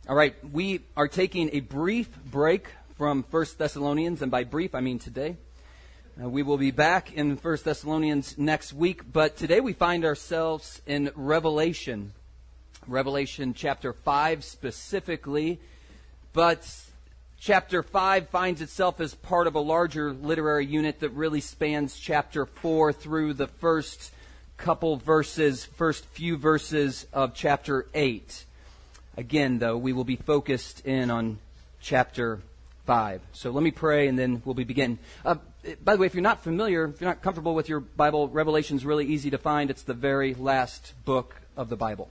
All right, we are taking a brief break from 1 Thessalonians, and by brief I mean today. We will be back in 1 Thessalonians next week, but today we find ourselves in Revelation chapter 5 specifically, but chapter 5 finds itself as part of a larger literary unit that really spans chapter 4 through the first few verses of chapter 8. Again, though, we will be focused in on chapter 5. So let me pray and then we'll begin. By the way, if you're not familiar, if you're not comfortable with your Bible, Revelation is really easy to find. It's the very last book of the Bible.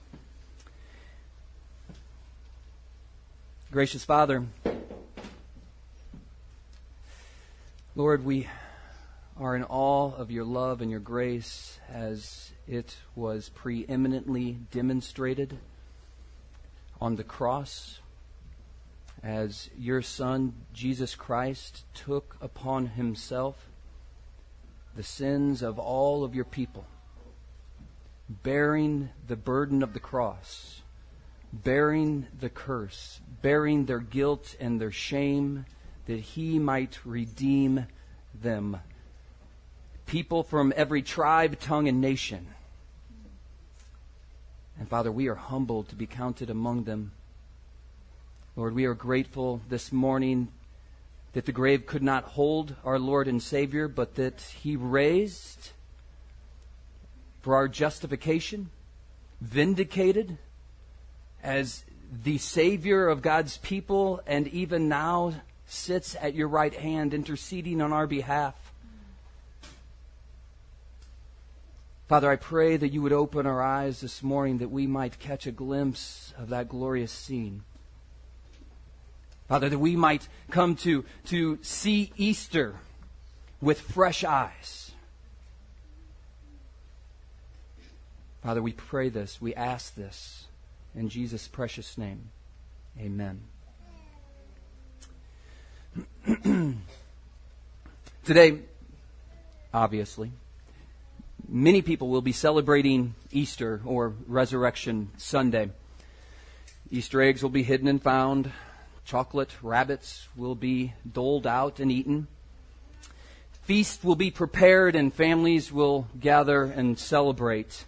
Gracious Father, Lord, we are in awe of your love and your grace as it was preeminently demonstrated on the cross, as your Son, Jesus Christ, took upon himself the sins of all of your people, bearing the burden of the cross, bearing the curse, bearing their guilt and their shame, that he might redeem them. People from every tribe, tongue, and nation. And Father, we are humbled to be counted among them. Lord, we are grateful this morning that the grave could not hold our Lord and Savior, but that he raised for our justification, vindicated as the Savior of God's people, and even now sits at your right hand interceding on our behalf. Father, I pray that you would open our eyes this morning that we might catch a glimpse of that glorious scene. Father, that we might come to see Easter with fresh eyes. Father, we pray this, we ask this in Jesus' precious name. Amen. Today, obviously, many people will be celebrating Easter or Resurrection Sunday. Easter eggs will be hidden and found. Chocolate rabbits will be doled out and eaten. Feasts will be prepared and families will gather and celebrate.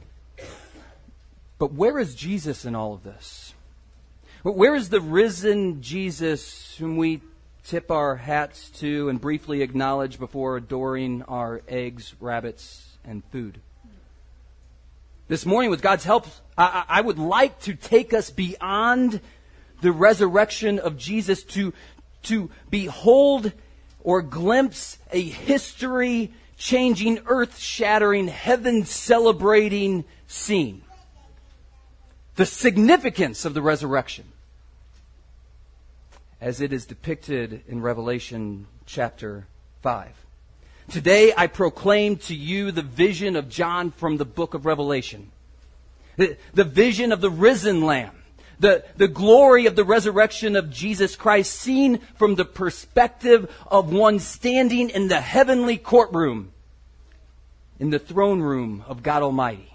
But where is Jesus in all of this? Where is the risen Jesus whom we tip our hats to and briefly acknowledge before adoring our eggs, rabbits, and food? This morning, with God's help, I would like to take us beyond the resurrection of Jesus to behold or glimpse a history-changing, earth-shattering, heaven-celebrating scene. The significance of the resurrection as it is depicted in Revelation chapter 5. Today I proclaim to you the vision of John from the book of Revelation. The vision of the risen Lamb. The glory of the resurrection of Jesus Christ seen from the perspective of one standing in the heavenly courtroom, in the throne room of God Almighty.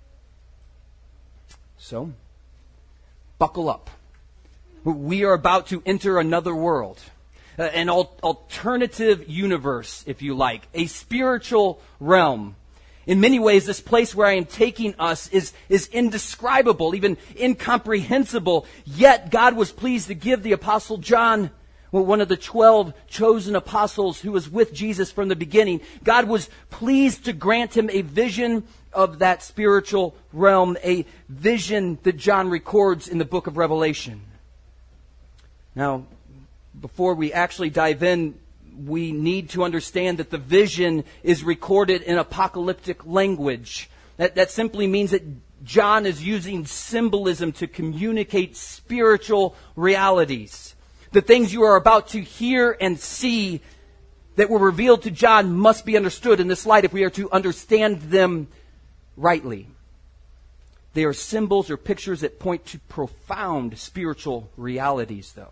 So, buckle up. We are about to enter another world. An alternative universe, if you like. A spiritual realm. In many ways, this place where I am taking us is indescribable, even incomprehensible. Yet God was pleased to give the Apostle John, one of the 12 chosen apostles who was with Jesus from the beginning. God was pleased to grant him a vision of that spiritual realm, a vision that John records in the book of Revelation. Now, before we actually dive in, we need to understand that the vision is recorded in apocalyptic language. That simply means that John is using symbolism to communicate spiritual realities. The things you are about to hear and see that were revealed to John must be understood in this light if we are to understand them rightly. They are symbols or pictures that point to profound spiritual realities, though.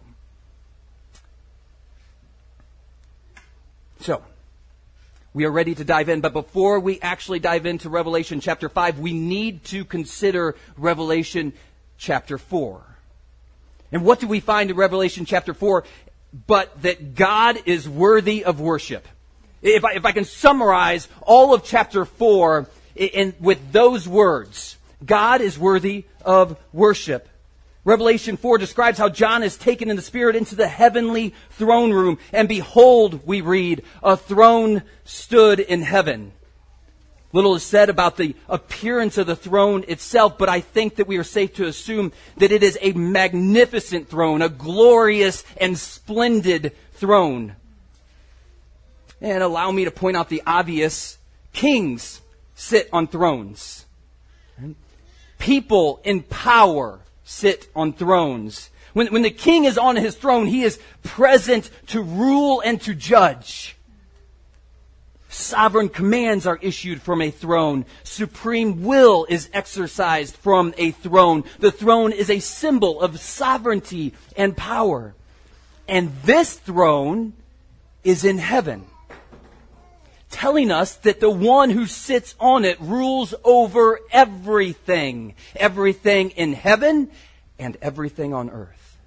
So, we are ready to dive in, but before we actually dive into Revelation chapter 5, we need to consider Revelation chapter 4. And what do we find in Revelation chapter 4? But that God is worthy of worship. If I can summarize all of chapter 4 with those words, God is worthy of worship. Revelation 4 describes how John is taken in the Spirit into the heavenly throne room. And behold, we read, a throne stood in heaven. Little is said about the appearance of the throne itself, but I think that we are safe to assume that it is a magnificent throne, a glorious and splendid throne. And allow me to point out the obvious. Kings sit on thrones. People in power sit on thrones. When the king is on his throne, he is present to rule and to judge. Sovereign commands are issued from a throne. Supreme will is exercised from a throne. The throne is a symbol of sovereignty and power. And this throne is in heaven, telling us that the one who sits on it rules over everything. Everything in heaven and everything on earth.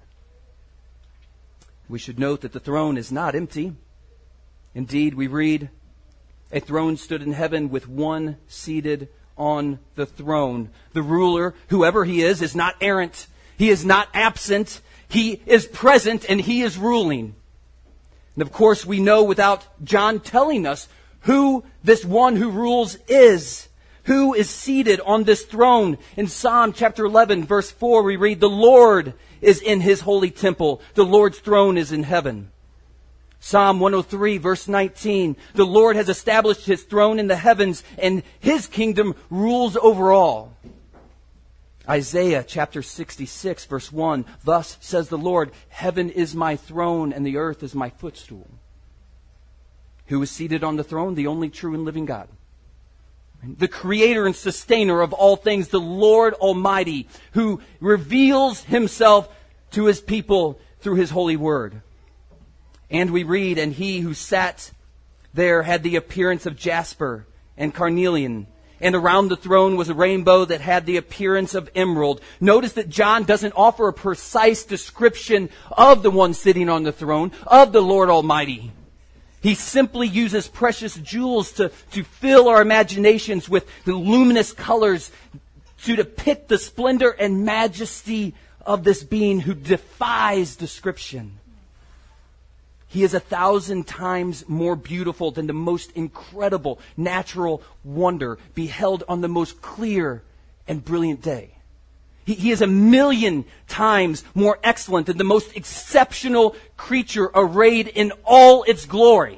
We should note that the throne is not empty. Indeed, we read, a throne stood in heaven with one seated on the throne. The ruler, whoever he is not errant. He is not absent. He is present and he is ruling. And of course, we know without John telling us who this one who rules is. Who is seated on this throne. In Psalm chapter 11, verse 4, we read, the Lord is in his holy temple. The Lord's throne is in heaven. Psalm 103, verse 19, the Lord has established his throne in the heavens, and his kingdom rules over all. Isaiah chapter 66, verse 1, thus says the Lord, heaven is my throne, and the earth is my footstool. Who is seated on the throne? The only true and living God. The creator and sustainer of all things, the Lord Almighty, who reveals himself to his people through his holy word. And we read, and he who sat there had the appearance of jasper and carnelian. And around the throne was a rainbow that had the appearance of emerald. Notice that John doesn't offer a precise description of the one sitting on the throne, of the Lord Almighty. He simply uses precious jewels to fill our imaginations with the luminous colors to depict the splendor and majesty of this being who defies description. He is 1,000 times more beautiful than the most incredible natural wonder beheld on the most clear and brilliant day. He is 1,000,000 times more excellent than the most exceptional creature arrayed in all its glory.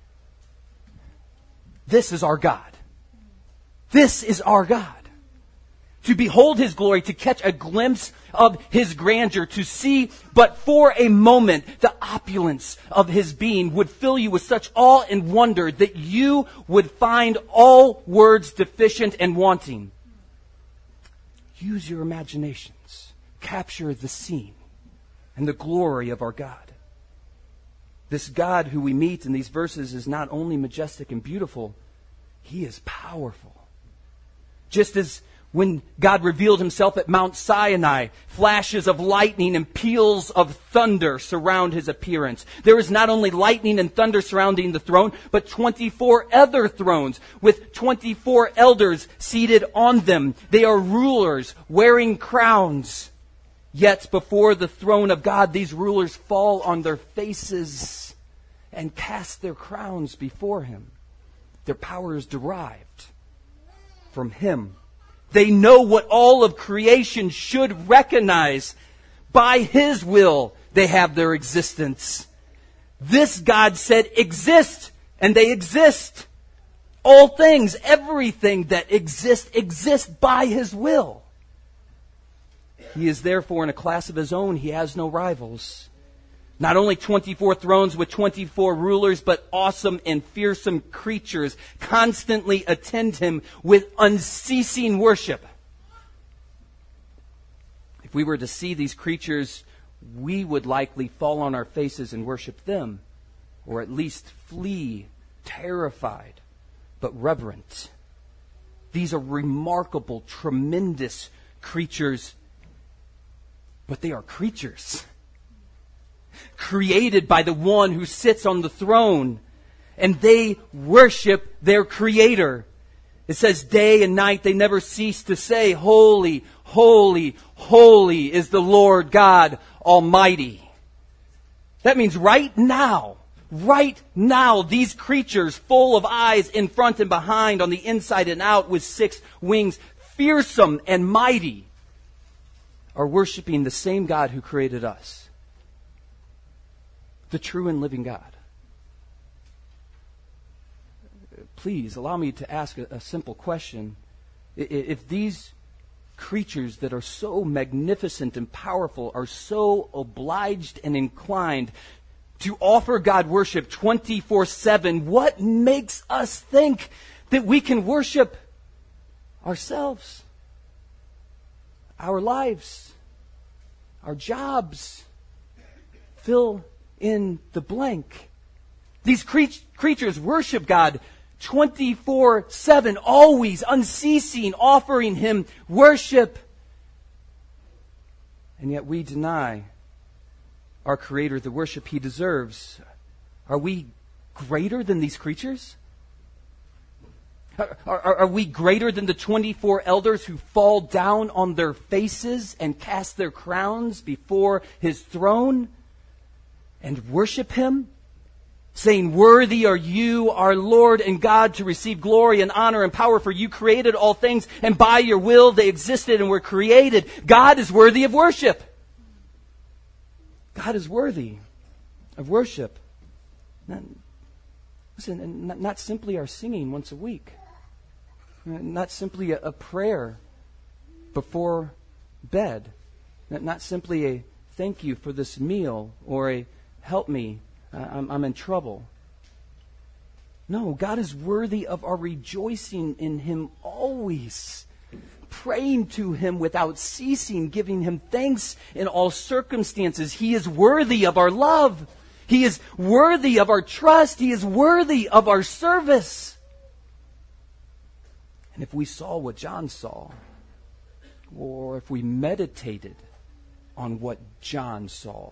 This is our God. This is our God. To behold his glory, to catch a glimpse of his grandeur, to see but for a moment the opulence of his being would fill you with such awe and wonder that you would find all words deficient and wanting. Use your imaginations. Capture the scene and the glory of our God. This God who we meet in these verses is not only majestic and beautiful, he is powerful. Just as when God revealed himself at Mount Sinai, flashes of lightning and peals of thunder surround his appearance. There is not only lightning and thunder surrounding the throne, but 24 other thrones with 24 elders seated on them. They are rulers wearing crowns. Yet before the throne of God, these rulers fall on their faces and cast their crowns before him. Their power is derived from him. They know what all of creation should recognize. By his will, they have their existence. This God said exist, and they exist. All things, everything that exists by his will. He is therefore in a class of his own. He has no rivals. Not only 24 thrones with 24 rulers, but awesome and fearsome creatures constantly attend him with unceasing worship. If we were to see these creatures, we would likely fall on our faces and worship them, or at least flee, terrified, but reverent. These are remarkable, tremendous creatures. but they are creatures created by the one who sits on the throne, and they worship their Creator. It says day and night they never cease to say, holy, holy, holy is the Lord God Almighty. That means right now, these creatures full of eyes in front and behind, on the inside and out, with 6 wings, fearsome and mighty, are worshiping the same God who created us, the true and living God. Please allow me to ask a simple question. If these creatures that are so magnificent and powerful are so obliged and inclined to offer God worship 24/7, what makes us think that we can worship ourselves, our lives, our jobs? Fill in the blank. These creatures worship God 24/7, always, unceasing, offering Him worship. And yet we deny our Creator the worship He deserves. Are we greater than these creatures? Are we greater than the 24 elders who fall down on their faces and cast their crowns before His throne and worship Him, saying, worthy are you, our Lord and God, to receive glory and honor and power, for you created all things, and by your will they existed and were created. God is worthy of worship. God is worthy of worship. Not simply our singing once a week. Not simply a prayer before bed. Not simply a thank you for this meal, or a help me, I'm in trouble. No, God is worthy of our rejoicing in Him always, praying to Him without ceasing, giving Him thanks in all circumstances. He is worthy of our love. He is worthy of our trust. He is worthy of our service. And if we saw what John saw, or if we meditated on what John saw,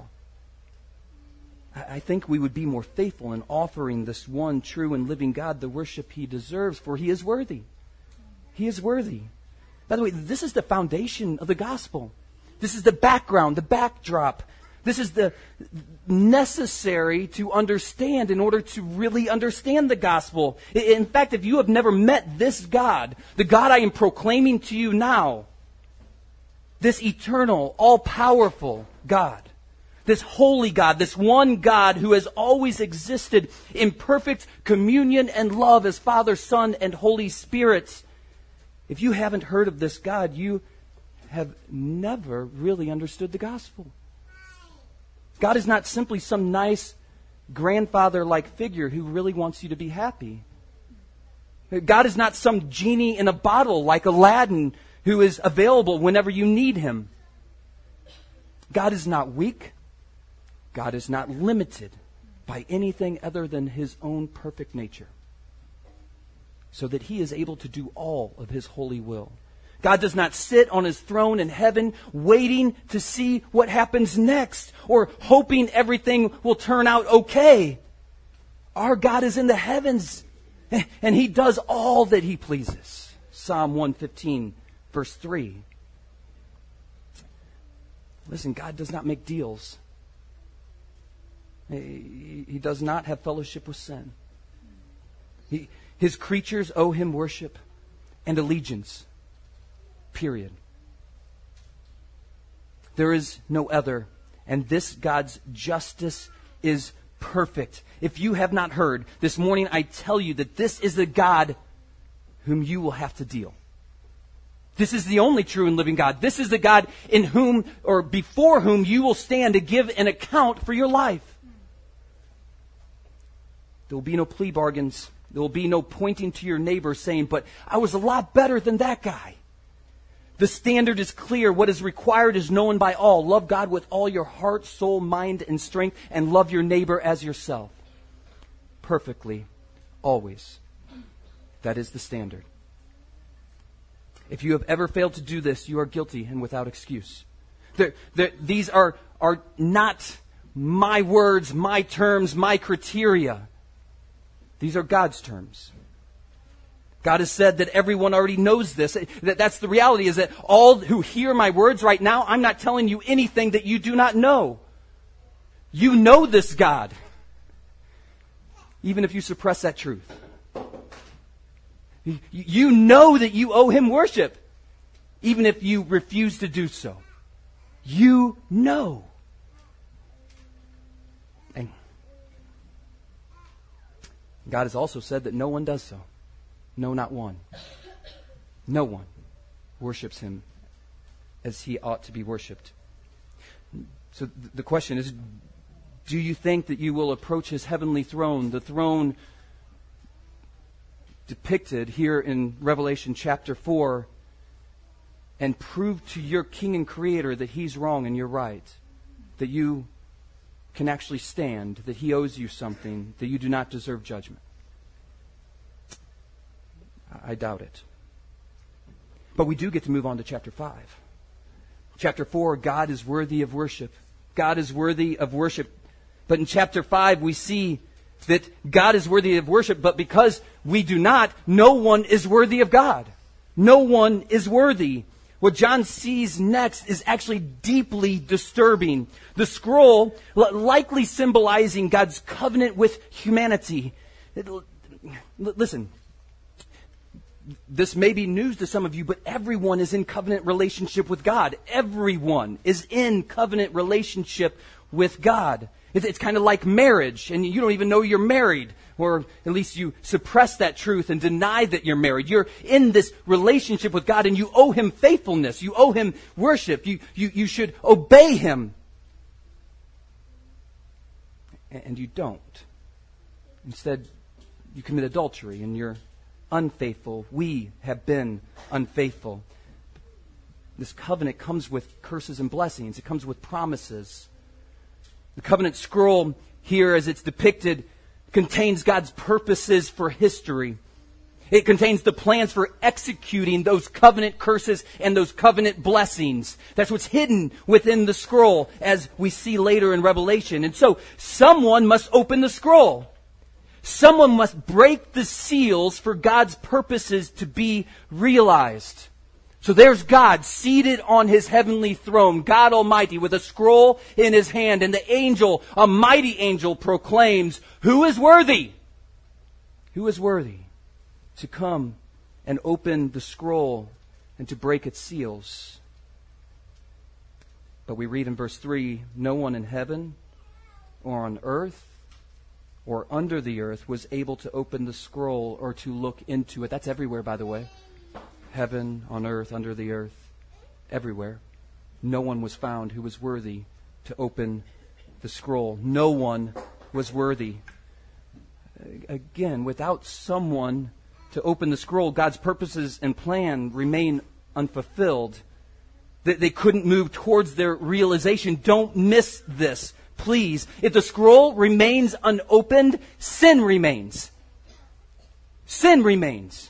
I think we would be more faithful in offering this one true and living God the worship He deserves, for He is worthy. He is worthy. By the way, this is the foundation of the gospel. This is the background, the backdrop. This is the necessary to understand in order to really understand the gospel. In fact, if you have never met this God, the God I am proclaiming to you now, this eternal, all-powerful God, this holy God, this one God who has always existed in perfect communion and love as Father, Son, and Holy Spirit, if you haven't heard of this God, you have never really understood the gospel. God is not simply some nice grandfather-like figure who really wants you to be happy. God is not some genie in a bottle like Aladdin who is available whenever you need Him. God is not weak. God is not limited by anything other than His own perfect nature, so that He is able to do all of His holy will. God does not sit on His throne in heaven waiting to see what happens next, or hoping everything will turn out okay. Our God is in the heavens, and He does all that He pleases. Psalm 115, verse 3. Listen, God does not make deals. He does not have fellowship with sin. His creatures owe Him worship and allegiance. Period. There is no other, and this God's justice is perfect. If you have not heard, this morning I tell you that this is the God whom you will have to deal. This is the only true and living God. This is the God in whom, or before whom, you will stand to give an account for your life. There will be no plea bargains. There will be no pointing to your neighbor saying, but I was a lot better than that guy. The standard is clear. What is required is known by all. Love God with all your heart, soul, mind, and strength, and love your neighbor as yourself. Perfectly, always. That is the standard. If you have ever failed to do this, you are guilty and without excuse. These are not my words, my terms, my criteria. These are God's terms. God has said that everyone already knows this. That's the reality, is that all who hear my words right now, I'm not telling you anything that you do not know. You know this God, even if you suppress that truth. You know that you owe Him worship, even if you refuse to do so. You know. And God has also said that no one does so. No, not one. No one worships Him as He ought to be worshipped. So the question is, do you think that you will approach His heavenly throne, the throne depicted here in Revelation chapter 4, and prove to your King and Creator that He's wrong and you're right, that you can actually stand, that He owes you something, that you do not deserve judgment? I doubt it. But we do get to move on to chapter 5. Chapter 4, God is worthy of worship. God is worthy of worship. But in chapter 5, we see that God is worthy of worship, but because we do not, no one is worthy of God. No one is worthy. What John sees next is actually deeply disturbing. The scroll, likely symbolizing God's covenant with humanity. Listen, this may be news to some of you, but everyone is in covenant relationship with God. Everyone is in covenant relationship with God. It's kind of like marriage, and you don't even know you're married, or at least you suppress that truth and deny that you're married. You're in this relationship with God, and you owe Him faithfulness. You owe Him worship. You should obey Him. And you don't. Instead, you commit adultery, and you're unfaithful. We have been unfaithful. This covenant comes with curses and blessings. It comes with promises. The covenant scroll here, as it's depicted, contains God's purposes for history. It contains the plans for executing those covenant curses and those covenant blessings. That's what's hidden within the scroll, as we see later in Revelation. And so, someone must open the scroll. Someone must break the seals for God's purposes to be realized. So there's God seated on His heavenly throne, God Almighty, with a scroll in His hand. And the angel, a mighty angel, proclaims, "Who is worthy? Who is worthy to come and open the scroll and to break its seals?" But we read in verse 3, "No one in heaven or on earth or under the earth was able to open the scroll or to look into it." That's everywhere, by the way. Heaven, on earth, under the earth, everywhere. No one was found who was worthy to open the scroll. No one was worthy. Again, without someone to open the scroll, God's purposes and plan remain unfulfilled. They couldn't move towards their realization. Don't miss this, please. If the scroll remains unopened, sin remains. Sin remains.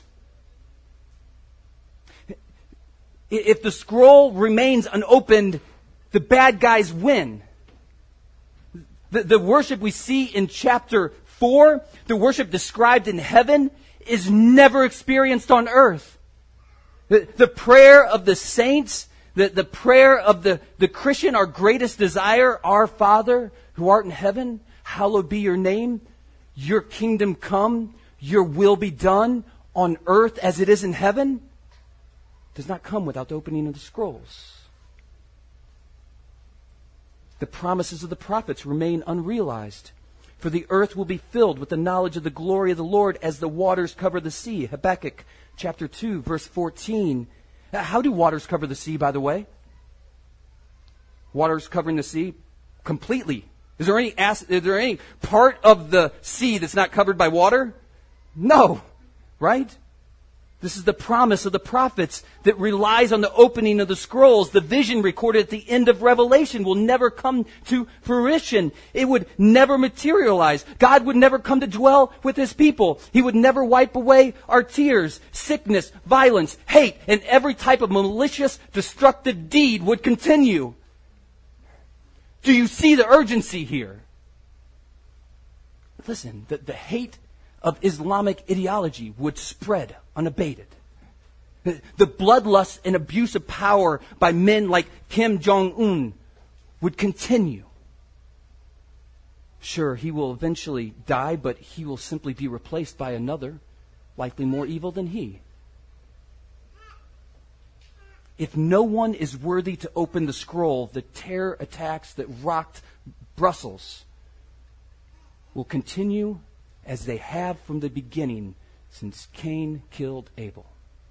If the scroll remains unopened, the bad guys win. The worship we see in chapter 4, the worship described in heaven, is never experienced on earth. The prayer of the saints, the prayer of the Christian, our greatest desire, "Our Father who art in heaven, hallowed be your name. Your kingdom come, your will be done on earth as it is in heaven," does not come without the opening of the scrolls. The promises of the prophets remain unrealized. "For the earth will be filled with the knowledge of the glory of the Lord as the waters cover the sea." Habakkuk chapter 2, verse 14. How do waters cover the sea, by the way? Waters covering the sea completely. Is there any part of the sea that's not covered by water? No. Right? This is the promise of the prophets that relies on the opening of the scrolls. The vision recorded at the end of Revelation will never come to fruition. It would never materialize. God would never come to dwell with His people. He would never wipe away our tears. Sickness, violence, hate, and every type of malicious, destructive deed would continue. Do you see the urgency here? Listen, the hate of Islamic ideology would spread unabated. The bloodlust and abuse of power by men like Kim Jong-un would continue. Sure, he will eventually die, but he will simply be replaced by another, likely more evil than he. If no one is worthy to open the scroll, the terror attacks that rocked Brussels will continue as they have from the beginning since Cain killed Abel.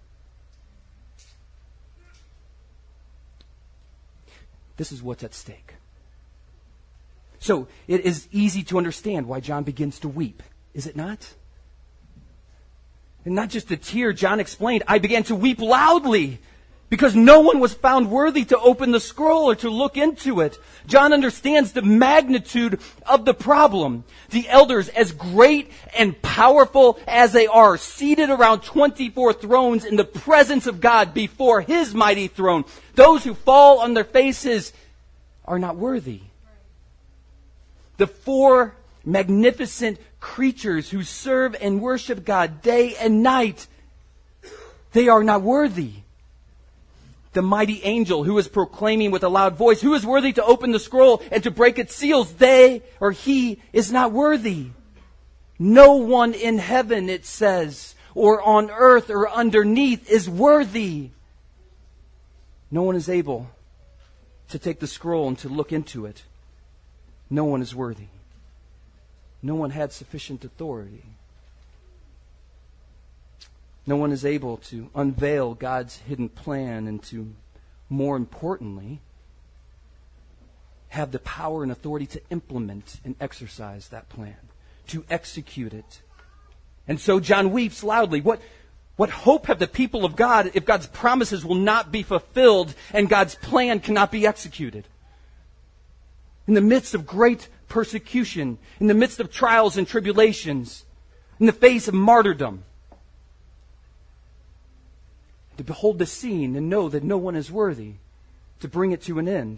This is what's at stake. So it is easy to understand why John begins to weep, is it not? And not just a tear, John explained, I began to weep loudly because no one was found worthy to open the scroll or to look into it. John understands the magnitude of the problem. The elders, as great and powerful as they are, seated around 24 thrones in the presence of God before His mighty throne, those who fall on their faces are not worthy. The four magnificent creatures who serve and worship God day and night, they are not worthy. The mighty angel who is proclaiming with a loud voice, who is worthy to open the scroll and to break its seals? They or he is not worthy. No one in heaven, it says, or on earth or underneath is worthy. No one is able to take the scroll and to look into it. No one is worthy. No one had sufficient authority. No one is able to unveil God's hidden plan and to, more importantly, have the power and authority to implement and exercise that plan, to execute it. And so John weeps loudly. What hope have the people of God if God's promises will not be fulfilled and God's plan cannot be executed? In the midst of great persecution, in the midst of trials and tribulations, in the face of martyrdom, to behold the scene and know that no one is worthy to bring it to an end.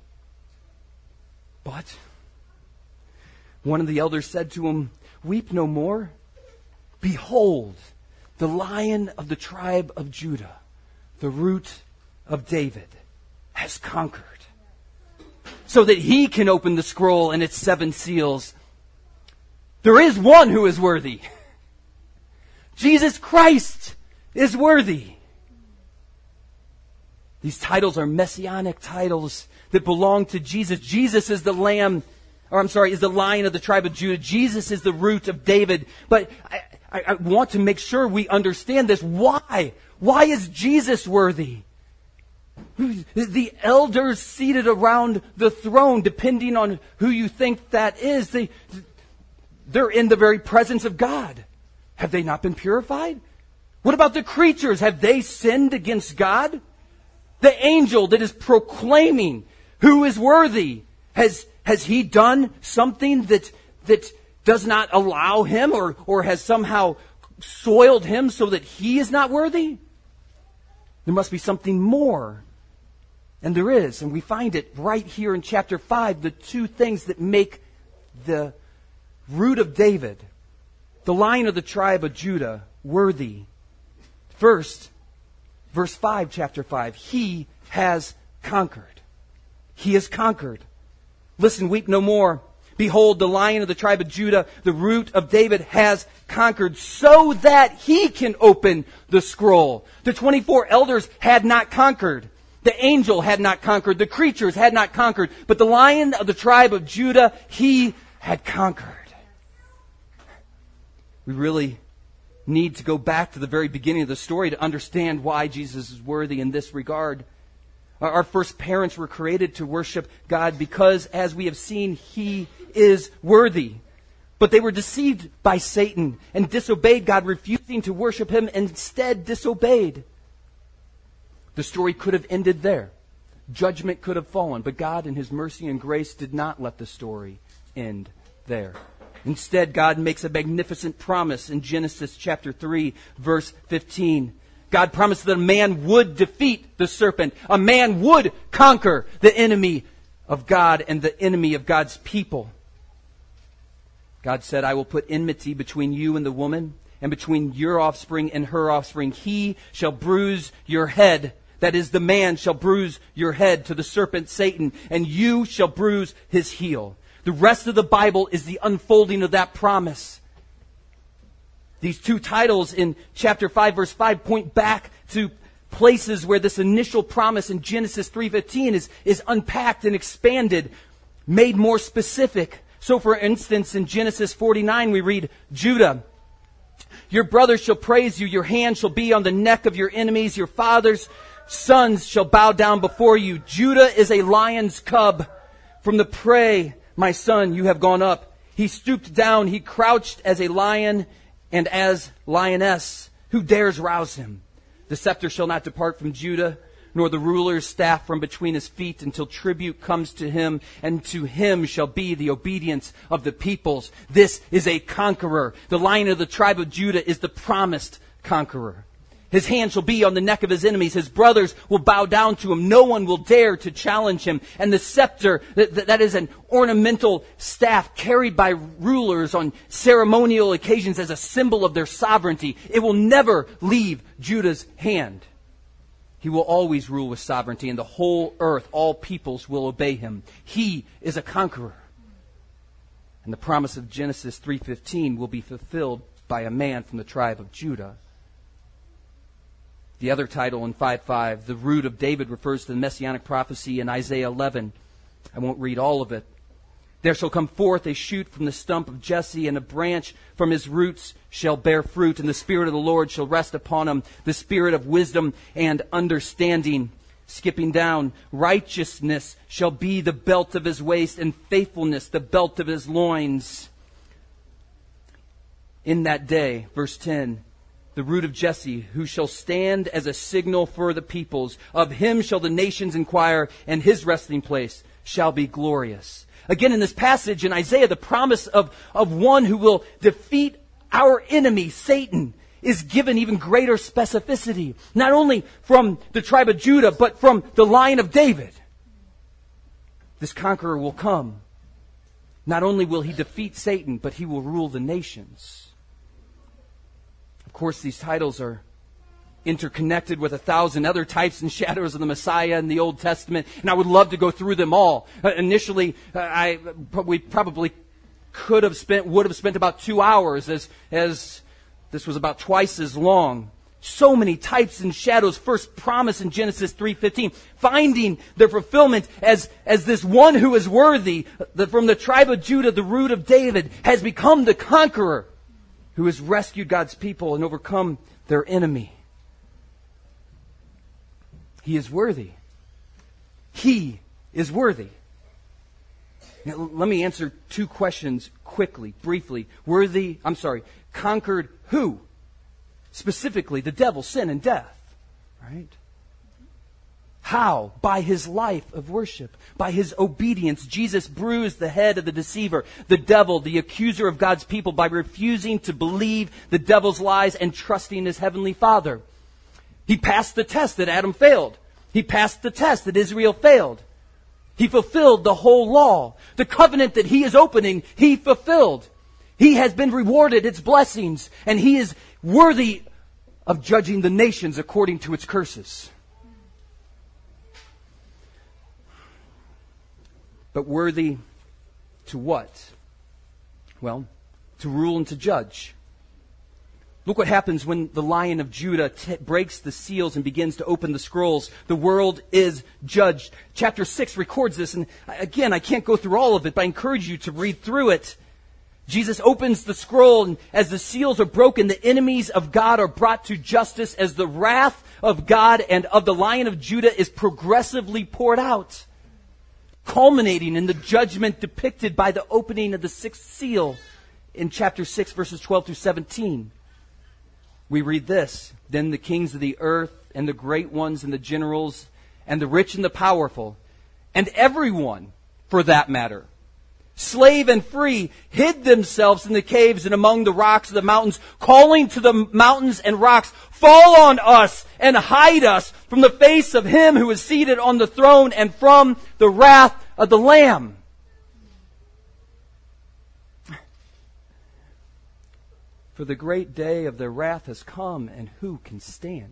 But one of the elders said to him, weep no more. Behold, the Lion of the tribe of Judah, the Root of David, has conquered, so that he can open the scroll and its 7 seals. There is one who is worthy. Jesus Christ is worthy. These titles are messianic titles that belong to Jesus. Jesus is the Lion of the tribe of Judah. Jesus is the Root of David. But I want to make sure we understand this. Why? Why is Jesus worthy? The elders seated around the throne, depending on who you think that is, they're in the very presence of God. Have they not been purified? What about the creatures? Have they sinned against God? The angel that is proclaiming who is worthy, has he done something that does not allow him or has somehow soiled him so that he is not worthy? There must be something more. And there is, and we find it right here in chapter 5, the 2 things that make the Root of David, the Lion of the tribe of Judah, worthy. First, verse 5, chapter 5, he has conquered. He has conquered. Listen, weep no more. Behold, the Lion of the tribe of Judah, the Root of David, has conquered so that he can open the scroll. The 24 elders had not conquered. The angel had not conquered. The creatures had not conquered. But the Lion of the tribe of Judah, he had conquered. We really need to go back to the very beginning of the story to understand why Jesus is worthy in this regard. Our first parents were created to worship God because, as we have seen, He is worthy. But they were deceived by Satan and disobeyed God, refusing to worship Him, and instead disobeyed. The story could have ended there. Judgment could have fallen, but God in His mercy and grace did not let the story end there. Instead, God makes a magnificent promise in Genesis chapter 3, verse 15. God promised that a man would defeat the serpent. A man would conquer the enemy of God and the enemy of God's people. God said, I will put enmity between you and the woman, and between your offspring and her offspring. He shall bruise your head. That is, the man shall bruise your head, to the serpent Satan, and you shall bruise his heel. The rest of the Bible is the unfolding of that promise. These two titles in chapter 5, verse 5 point back to places where this initial promise in Genesis 3:15 is unpacked and expanded, made more specific. So for instance, in Genesis 49, we read, Judah, your brothers shall praise you, your hand shall be on the neck of your enemies, your father's sons shall bow down before you. Judah is a lion's cub. From the prey, my son, you have gone up. He stooped down, he crouched as a lion and as lioness. Who dares rouse him? The scepter shall not depart from Judah, nor the ruler's staff from between his feet, until tribute comes to him, and to him shall be the obedience of the peoples. This is a conqueror. The Lion of the tribe of Judah is the promised conqueror. His hand shall be on the neck of his enemies. His brothers will bow down to him. No one will dare to challenge him. And the scepter, that is an ornamental staff carried by rulers on ceremonial occasions as a symbol of their sovereignty. It will never leave Judah's hand. He will always rule with sovereignty, and the whole earth, all peoples, will obey him. He is a conqueror. And the promise of Genesis 3:15 will be fulfilled by a man from the tribe of Judah. The other title in 5:5, the root of David, refers to the messianic prophecy in Isaiah 11. I won't read all of it. There shall come forth a shoot from the stump of Jesse, and a branch from his roots shall bear fruit, and the Spirit of the Lord shall rest upon him, the Spirit of wisdom and understanding. Skipping down, righteousness shall be the belt of his waist, and faithfulness the belt of his loins. In that day, verse 10, the root of Jesse, who shall stand as a signal for the peoples, of him shall the nations inquire, and his resting place shall be glorious. Again, in this passage in Isaiah, the promise of one who will defeat our enemy, Satan, is given even greater specificity. Not only from the tribe of Judah, but from the line of David. This conqueror will come. Not only will he defeat Satan, but he will rule the nations. Of course, these titles are interconnected with 1,000 other types and shadows of the Messiah in the Old Testament, and I would love to go through them all. Initially, we probably would have spent about 2 hours, as this was about twice as long. So many types and shadows first promised in Genesis 3:15, finding their fulfillment as this one who is worthy, from the tribe of Judah, the root of David, has become the conqueror who has rescued God's people and overcome their enemy. He is worthy. He is worthy. Now, let me answer two questions quickly, briefly. Conquered who? Specifically, the devil, sin, and death. Right? How? By his life of worship. By his obedience. Jesus bruised the head of the deceiver, the devil, the accuser of God's people, by refusing to believe the devil's lies and trusting his heavenly Father. He passed the test that Adam failed. He passed the test that Israel failed. He fulfilled the whole law. The covenant that he is opening, he fulfilled. He has been rewarded its blessings, and he is worthy of judging the nations according to its curses. But worthy to what? Well, to rule and to judge. Look what happens when the Lion of Judah breaks the seals and begins to open the scrolls. The world is judged. Chapter 6 records this, and again, I can't go through all of it, but I encourage you to read through it. Jesus opens the scroll, and as the seals are broken, the enemies of God are brought to justice as the wrath of God and of the Lion of Judah is progressively poured out, culminating in the judgment depicted by the opening of the sixth seal in chapter 6, verses 12 through 17. We read this: Then the kings of the earth and the great ones and the generals and the rich and the powerful and everyone, for that matter, slave and free, hid themselves in the caves and among the rocks of the mountains, calling to the mountains and rocks, fall on us and hide us from the face of him who is seated on the throne and from the wrath of the Lamb. For the great day of their wrath has come, and who can stand?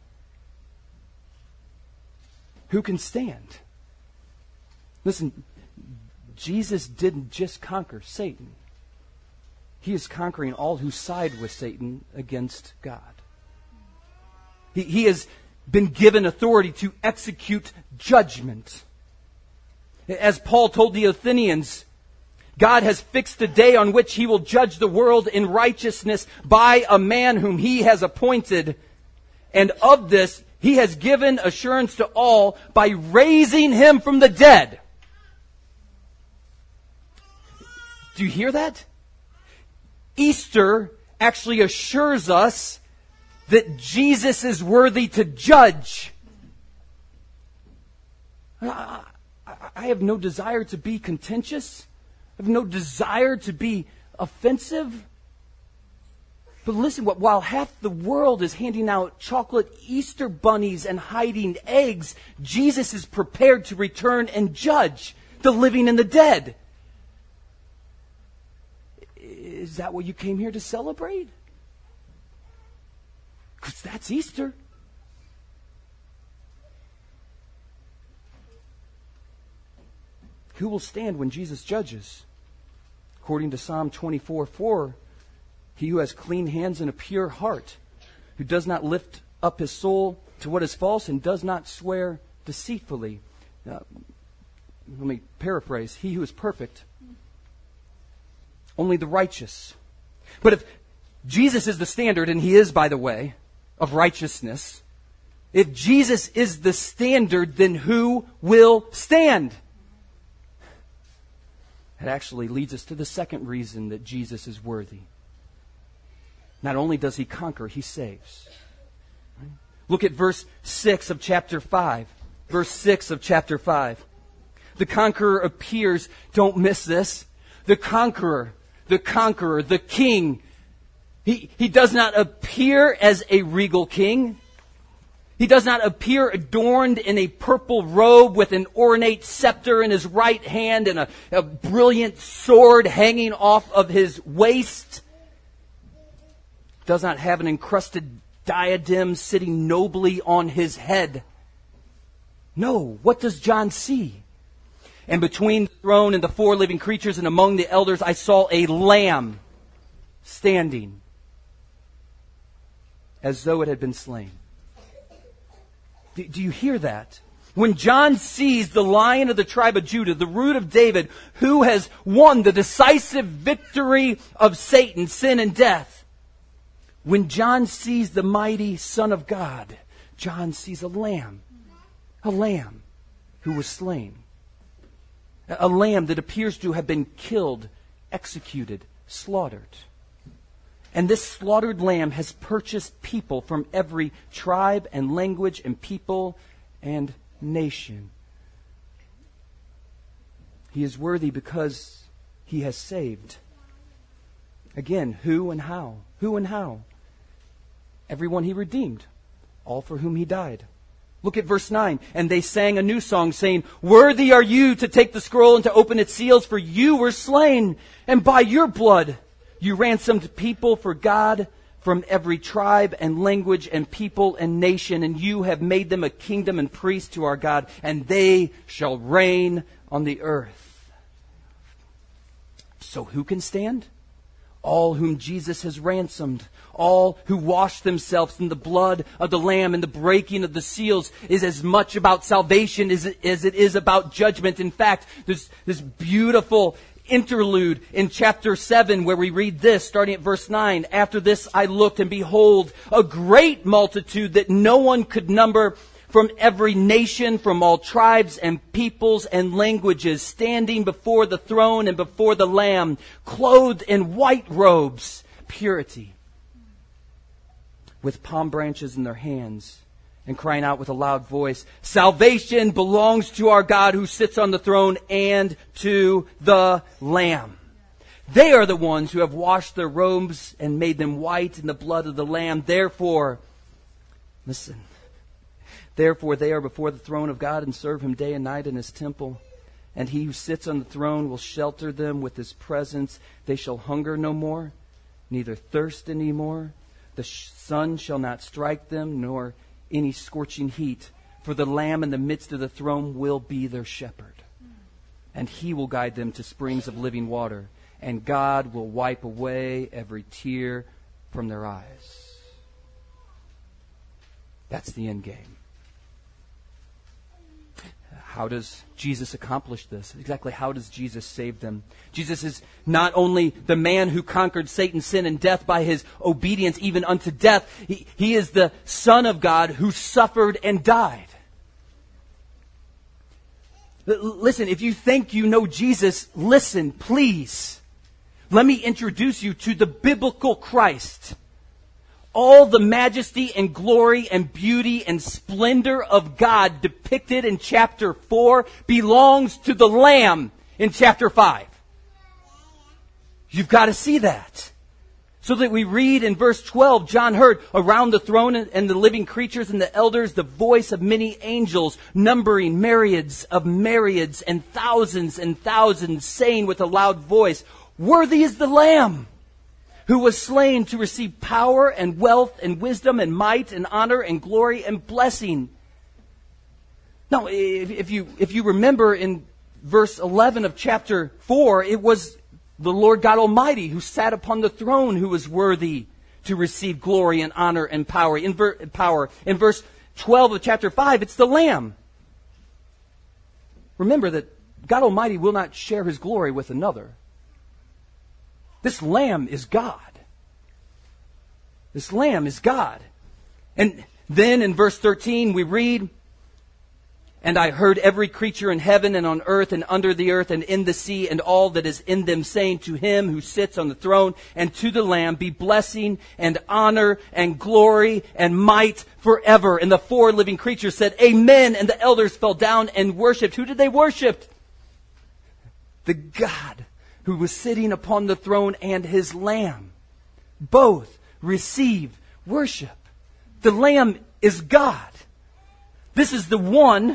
Who can stand? Listen, Jesus didn't just conquer Satan. He is conquering all who side with Satan against God. He has been given authority to execute judgment. As Paul told the Athenians, God has fixed a day on which He will judge the world in righteousness by a man whom He has appointed. And of this, He has given assurance to all by raising Him from the dead. Do you hear that? Easter actually assures us that Jesus is worthy to judge. I have no desire to be contentious. I have no desire to be offensive. But listen, while half the world is handing out chocolate Easter bunnies and hiding eggs, Jesus is prepared to return and judge the living and the dead. Is that what you came here to celebrate? Because that's Easter. Who will stand when Jesus judges? According to Psalm 24:4, he who has clean hands and a pure heart, who does not lift up his soul to what is false and does not swear deceitfully. Let me paraphrase. He who is perfect, only the righteous. But if Jesus is the standard, and He is, by the way, of righteousness, if Jesus is the standard, then who will stand? That actually leads us to the second reason that Jesus is worthy. Not only does He conquer, He saves. Look at verse 6 of chapter 5. Verse 6 of chapter 5. The conqueror appears, don't miss this, the conqueror, the king. He does not appear as a regal king. He does not appear adorned in a purple robe with an ornate scepter in his right hand and a brilliant sword hanging off of his waist. Does not have an encrusted diadem sitting nobly on his head. No, what does John see? And between the throne and the four living creatures and among the elders, I saw a lamb standing as though it had been slain. Do you hear that? When John sees the Lion of the tribe of Judah, the Root of David, who has won the decisive victory of Satan, sin, and death. When John sees the mighty Son of God, John sees a lamb who was slain. A lamb that appears to have been killed, executed, slaughtered. And this slaughtered lamb has purchased people from every tribe and language and people and nation. He is worthy because He has saved. Again, who and how? Who and how? Everyone He redeemed, all for whom He died. Look at verse 9. And they sang a new song saying, "Worthy are you to take the scroll and to open its seals, for you were slain, and by your blood you ransomed people for God from every tribe and language and people and nation, and you have made them a kingdom and priests to our God, and they shall reign on the earth." So who can stand? All whom Jesus has ransomed. All who wash themselves in the blood of the Lamb and the breaking of the seals is as much about salvation as it is about judgment. In fact, there's this beautiful interlude in chapter 7 where we read this, starting at verse 9. "After this I looked, and behold, a great multitude that no one could number, from every nation, from all tribes and peoples and languages, standing before the throne and before the Lamb, clothed in white robes, purity, with palm branches in their hands, and crying out with a loud voice, 'Salvation belongs to our God who sits on the throne and to the Lamb.' They are the ones who have washed their robes and made them white in the blood of the Lamb. Therefore, listen, therefore they are before the throne of God and serve Him day and night in His temple. and he who sits on the throne will shelter them with his presence. They shall hunger no more, neither thirst any more. The sun shall not strike them, nor any scorching heat. For the Lamb in the midst of the throne will be their shepherd. And he will guide them to springs of living water. And God will wipe away every tear from their eyes. That's the end game. How does Jesus accomplish this? Exactly how does Jesus save them? Jesus is not only the man who conquered Satan, sin, and death by his obedience even unto death. He is the Son of God who suffered and died. Listen, if you think you know Jesus, listen, please. Let me introduce you to the biblical Christ. All the majesty and glory and beauty and splendor of God depicted in chapter 4 belongs to the Lamb in chapter 5. You've got to see that. So that we read in verse 12, John heard around the throne and the living creatures and the elders the voice of many angels, numbering myriads and thousands, saying with a loud voice, "Worthy is the Lamb who was slain to receive power and wealth and wisdom and might and honor and glory and blessing." Now, if you remember in verse 11 of chapter 4, it was the Lord God Almighty who sat upon the throne who was worthy to receive glory and honor and power. In verse 12 of chapter 5, it's the Lamb. Remember that God Almighty will not share his glory with another. This Lamb is God. This Lamb is God. And then in verse 13 we read, "And I heard every creature in heaven and on earth and under the earth and in the sea and all that is in them saying to him who sits on the throne and to the Lamb be blessing and honor and glory and might forever." And the four living creatures said, "Amen." And the elders fell down and worshipped. Who did they worship? The God who was sitting upon the throne and his Lamb. Both receive worship. The Lamb is God. This is the one.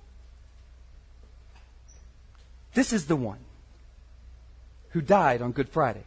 This is the one who died on Good Friday.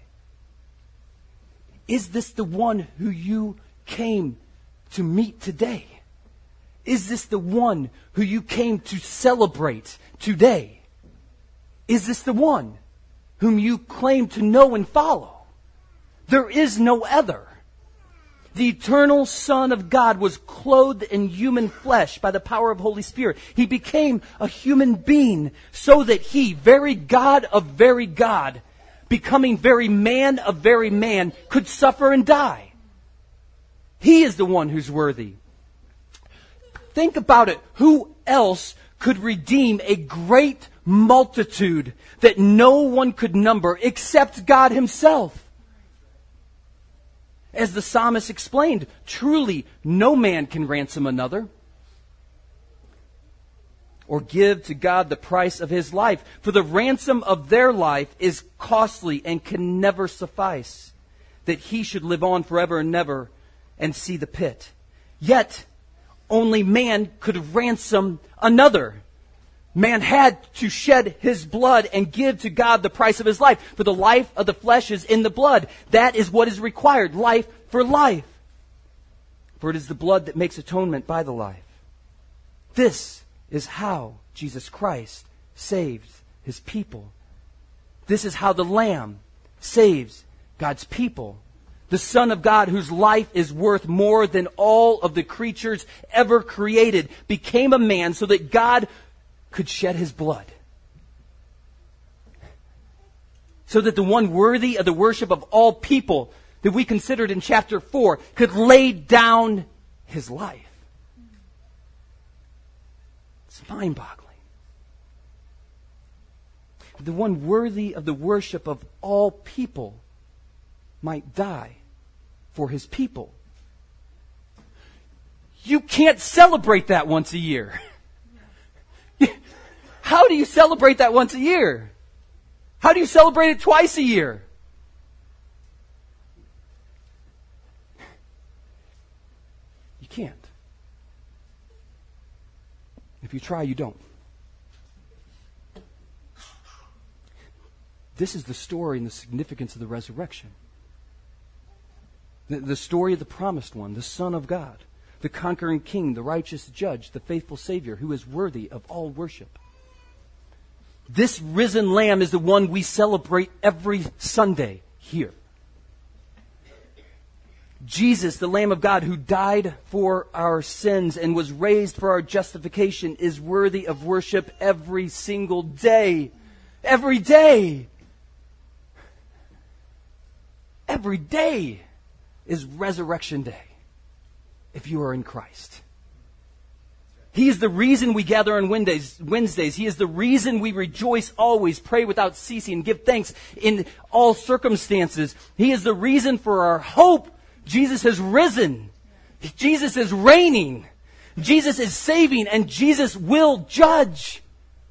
Is this the one who you came to meet today? Is this the one who you came to celebrate today? Is this the one whom you claim to know and follow? There is no other. The eternal Son of God was clothed in human flesh by the power of Holy Spirit. He became a human being so that he, very God of very God, becoming very man of very man, could suffer and die. He is the one who's worthy. Think about it. Who else could redeem a great multitude that no one could number except God himself? As the psalmist explained, truly no man can ransom another or give to God the price of his life. For the ransom of their life is costly and can never suffice, that he should live on forever and never and see the pit. Yet only man could ransom another. Man had to shed his blood and give to God the price of his life. For the life of the flesh is in the blood. That is what is required, life for life. For it is the blood that makes atonement by the life. This is how Jesus Christ saves his people. This is how the Lamb saves God's people. The Son of God, whose life is worth more than all of the creatures ever created, became a man so that God could shed his blood. So that the one worthy of the worship of all people that we considered in chapter 4 could lay down his life. It's mind-boggling. The one worthy of the worship of all people might die for his people. You can't celebrate that once a year. How do you celebrate that once a year? How do you celebrate it twice a year? You can't. If you try, you don't. This is the story and the significance of the resurrection. The story of the promised one, the Son of God, the conquering King, the righteous judge, the faithful Savior, who is worthy of all worship. This risen Lamb is the one we celebrate every Sunday here. Jesus, the Lamb of God, who died for our sins and was raised for our justification, is worthy of worship every single day. Every day. Every day is Resurrection Day if you are in Christ. He is the reason we gather on Wednesdays. He is the reason we rejoice always, pray without ceasing, give thanks in all circumstances. He is the reason for our hope. Jesus has risen. Jesus is reigning. Jesus is saving, and Jesus will judge.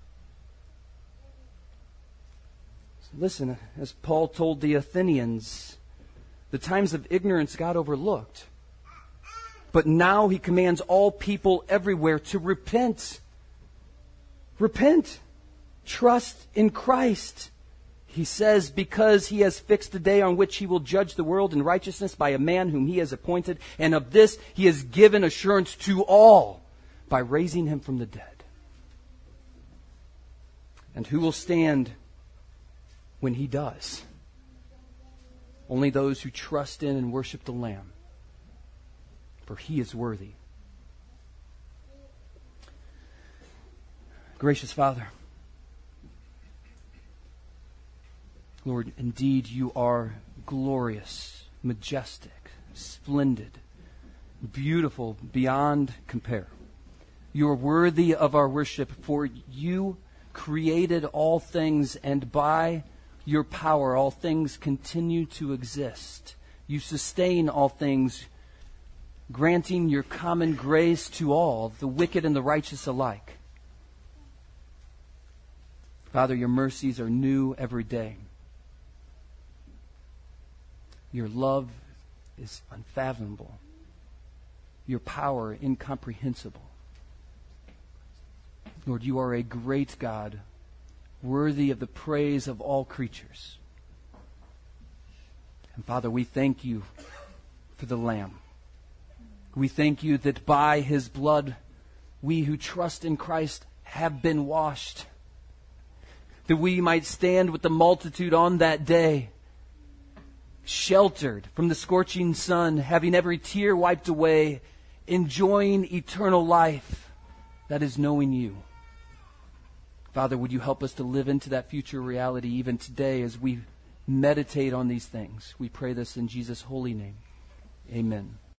Listen, as Paul told the Athenians, the times of ignorance got overlooked. But now he commands all people everywhere to repent. Repent. Trust in Christ. He says, because he has fixed a day on which he will judge the world in righteousness by a man whom he has appointed, and of this he has given assurance to all by raising him from the dead. And who will stand when he does? Only those who trust in and worship the Lamb, for he is worthy. Gracious Father, Lord, indeed you are glorious, majestic, splendid, beautiful beyond compare. You are worthy of our worship, for you created all things, and by your power all things continue to exist. You sustain all things, granting your common grace to all, the wicked and the righteous alike. Father, your mercies are new every day. Your love is unfathomable. Your power incomprehensible. Lord, you are a great God, worthy of the praise of all creatures. And Father, we thank you for the Lamb. We thank you that by his blood, we who trust in Christ have been washed, that we might stand with the multitude on that day, sheltered from the scorching sun, having every tear wiped away, enjoying eternal life, that is knowing you. Father, would you help us to live into that future reality even today as we meditate on these things? We pray this in Jesus' holy name. Amen.